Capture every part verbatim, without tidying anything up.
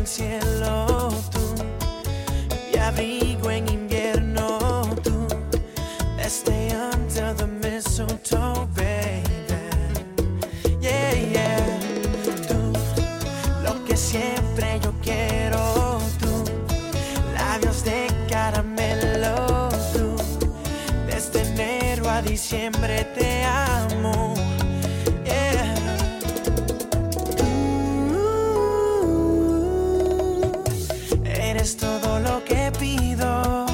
el cielo, tú, mi abrigo en invierno, tú, stay under the mistletoe, baby, yeah, yeah, tú, lo que siempre yo quiero, tú, labios de caramelo, tú, desde enero a diciembre te amo. Es todo lo que pido.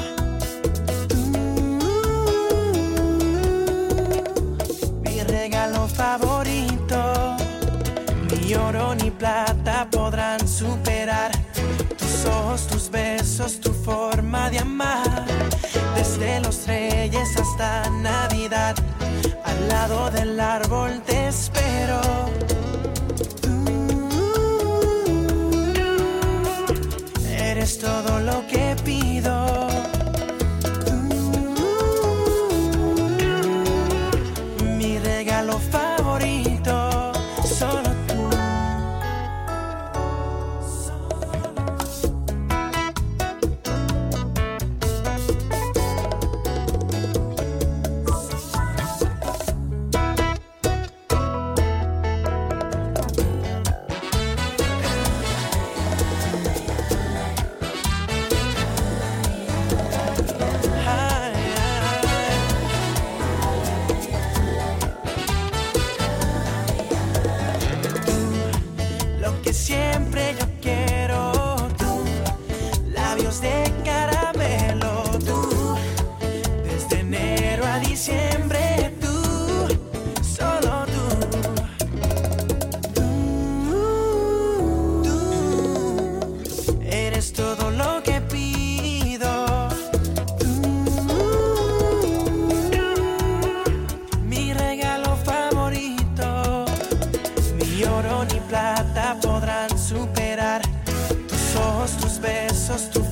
Mi regalo favorito. Ni oro ni plata podrán superar tus ojos, tus besos, tu forma de amar. Desde los Reyes hasta Navidad, al lado del árbol te espero. Eres todo lo que pido. Mi regalo favorito, solo tú. Siempre yo quiero, tú, labios de caramelo, tú, desde enero a diciembre, tú, solo tú, tú, tú, eres todo lo que pido, tú, mi regalo favorito, ni oro ni plata podrán superar tus ojos, tus besos, tu